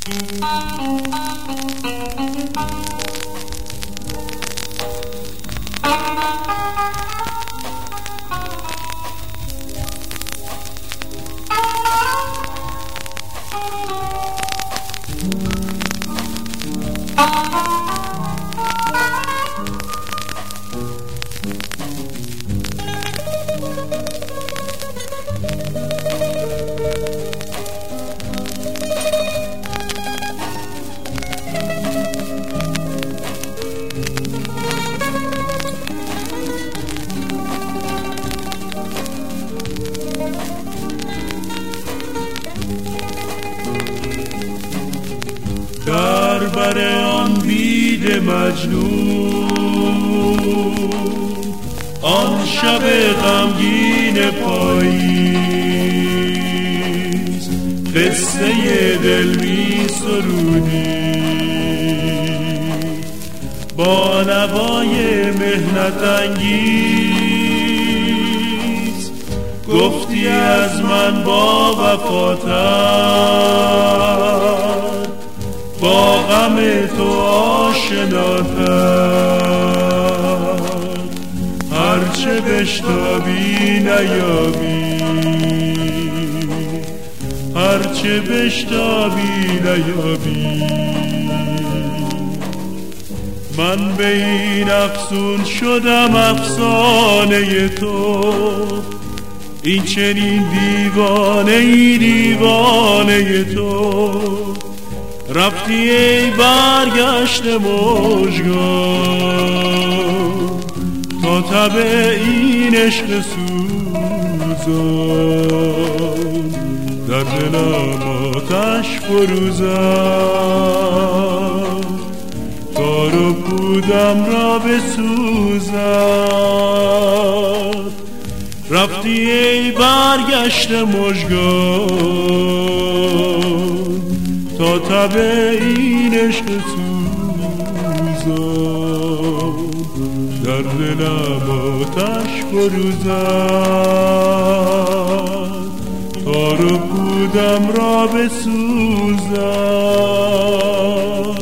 در بر آن بید مجنون آن شب غمگین پاییز قصه دل می سرودی با نوای مهنت انگیز گفتی از من با وفاتر با غم تو آشناتر هرچه بشتابی نیابی هرچه بشتابی نیابی من به این افسون شدم افسانه تو این چنین دیوانه تو رفتی ای برگشت مژگان تا تب این عشق سوزان در دلم آتش فروزان تار و پودم را بسوزان رفتی ای برگشت مژگان تا تب این عشق سوزان در دلم آتش فروزان تار و پودم را بسوزان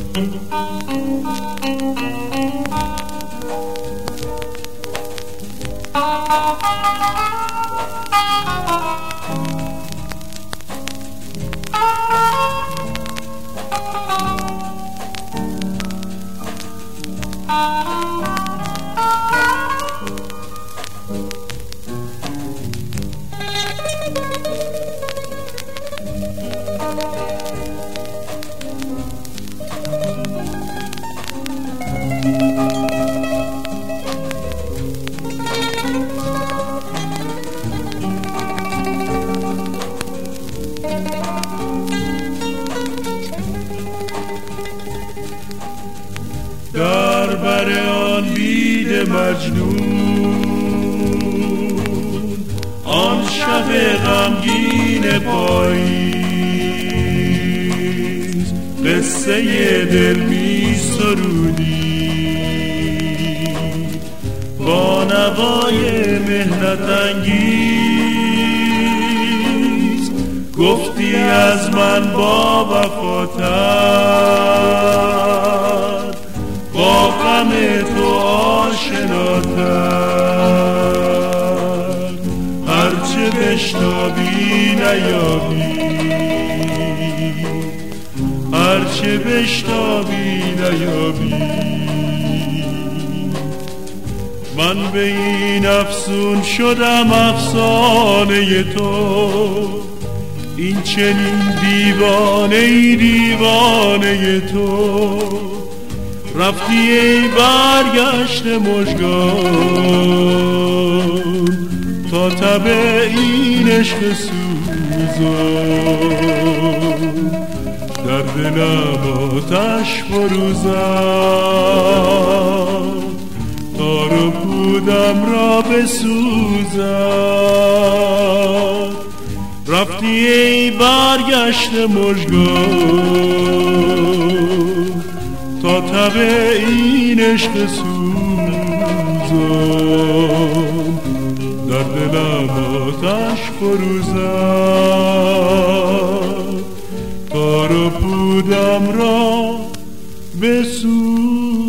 در بر آن بید مجنون آن شب غمگین پاییز قصه دل می سرودی با نوای مهنت انگیز گفتی از من با وفاتر با غم تو آشناتر هرچه بشتابی نیابی هرچه بشتابی نیابی من به این افسون شدم افسانه تو این چنین دیوانه تو رفتی ای برگشت مژگان تا تب این عشق سوزان در دلم آتش فروزان تار و پودم را بسوزان رفتی ای برگشت مژگان تا تب این عشق سوزان در دلم آتش فروزان تار و پودم را بسوزان.